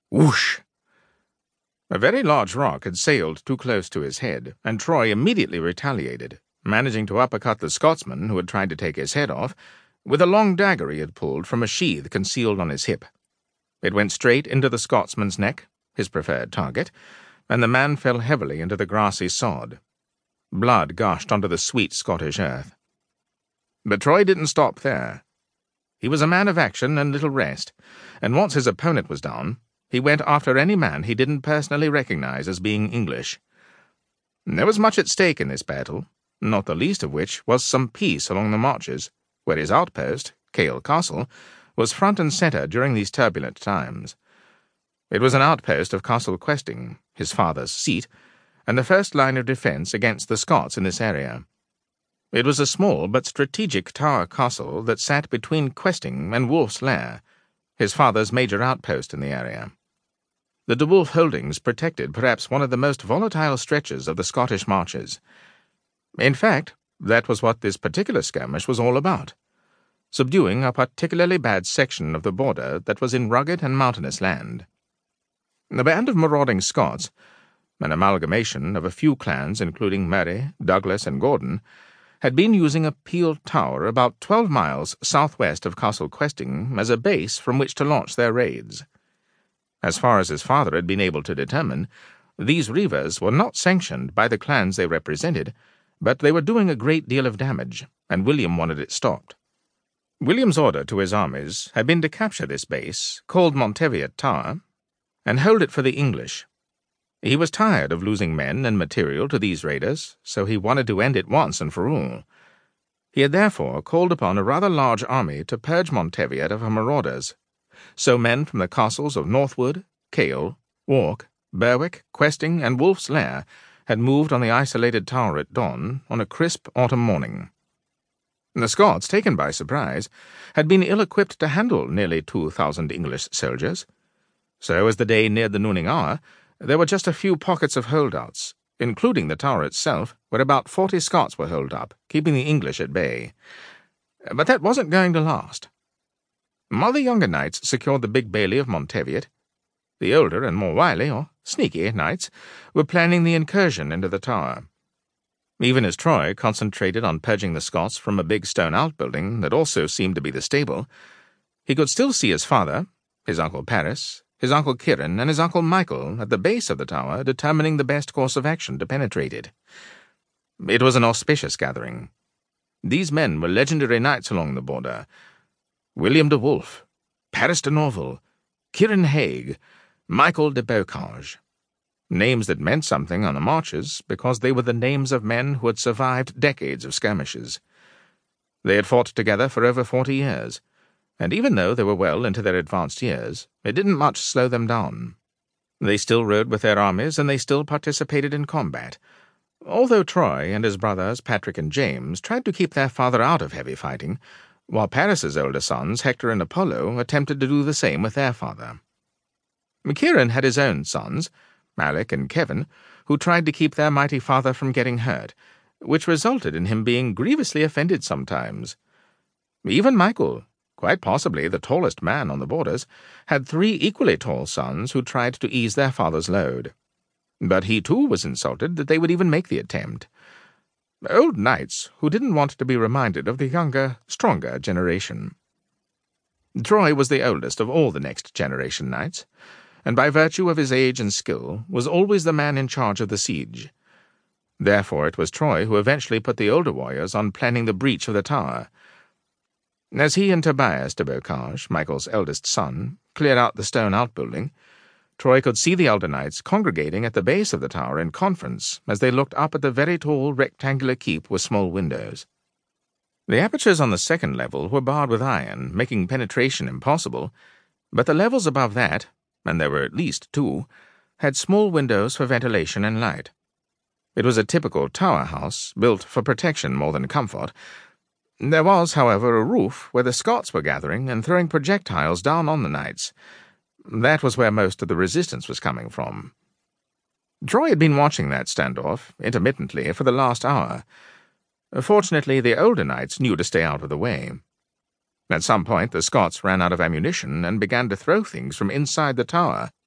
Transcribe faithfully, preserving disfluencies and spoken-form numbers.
Whoosh! A very large rock had sailed too close to his head, and Troy immediately retaliated, managing to uppercut the Scotsman who had tried to take his head off, with a long dagger he had pulled from a sheath concealed on his hip. It went straight into the Scotsman's neck, his preferred target, and the man fell heavily into the grassy sod. Blood gushed onto the sweet Scottish earth. But Troy didn't stop there. He was a man of action and little rest, and once his opponent was down, he went after any man he didn't personally recognize as being English. There was much at stake in this battle, not the least of which was some peace along the marches, where his outpost, Cale Castle, was front and centre during these turbulent times. It was an outpost of Castle Questing, his father's seat, and the first line of defence against the Scots in this area. It was a small but strategic tower castle that sat between Questing and Wolf's Lair, his father's major outpost in the area. The de Wolf holdings protected perhaps one of the most volatile stretches of the Scottish marches. In fact, that was what this particular skirmish was all about, subduing a particularly bad section of the border that was in rugged and mountainous land. The band of marauding Scots, an amalgamation of a few clans including Murray, Douglas, and Gordon, had been using a peeled tower about twelve miles southwest of Castle Questing as a base from which to launch their raids. As far as his father had been able to determine, these reivers were not sanctioned by the clans they represented, but they were doing a great deal of damage, and William wanted it stopped. William's order to his armies had been to capture this base, called Monteviot Tower, and hold it for the English. He was tired of losing men and material to these raiders, so he wanted to end it once and for all. He had therefore called upon a rather large army to purge Monteviot of her marauders, so men from the castles of Northwood, Cale, Wark, Berwick, Questing, and Wolf's Lair had moved on the isolated tower at dawn on a crisp autumn morning. The Scots, taken by surprise, had been ill-equipped to handle nearly two thousand English soldiers. So as the day neared the nooning hour, there were just a few pockets of holdouts, including the tower itself, where about forty Scots were holed up, keeping the English at bay. But that wasn't going to last. While the younger knights secured the big bailey of Monteviot, the older and more wily, or sneaky, knights were planning the incursion into the tower. Even as Troy concentrated on purging the Scots from a big stone outbuilding that also seemed to be the stable, he could still see his father, his uncle Paris, his uncle Kieran, and his uncle Michael at the base of the tower determining the best course of action to penetrate it. It was an auspicious gathering. These men were legendary knights along the border: William de Wolf, Paris de Norval, Kieran Haig, Michael de Beaucage. Names that meant something on the marches because they were the names of men who had survived decades of skirmishes. They had fought together for over forty years, and even though they were well into their advanced years, it didn't much slow them down. They still rode with their armies, and they still participated in combat, although Troy and his brothers Patrick and James tried to keep their father out of heavy fighting, while Paris's older sons, Hector and Apollo, attempted to do the same with their father. Kieran had his own sons, Alec and Kevin, who tried to keep their mighty father from getting hurt, which resulted in him being grievously offended sometimes. Even Michael, quite possibly the tallest man on the borders, had three equally tall sons who tried to ease their father's load. But he too was insulted that they would even make the attempt. Old knights who didn't want to be reminded of the younger, stronger generation. Troy was the oldest of all the next generation knights, and by virtue of his age and skill was always the man in charge of the siege. Therefore it was Troy who eventually put the older warriors on planning the breach of the tower. As he and Tobias de Beaucage, Michael's eldest son, cleared out the stone outbuilding, Troy could see the elder knights congregating at the base of the tower in conference as they looked up at the very tall rectangular keep with small windows. The apertures on the second level were barred with iron, making penetration impossible, but the levels above that, and there were at least two, had small windows for ventilation and light. It was a typical tower house, built for protection more than comfort. There was, however, a roof where the Scots were gathering and throwing projectiles down on the knights. That was where most of the resistance was coming from. Troy had been watching that standoff, intermittently, for the last hour. Fortunately, the older knights knew to stay out of the way. At some point, the Scots ran out of ammunition and began to throw things from inside the tower,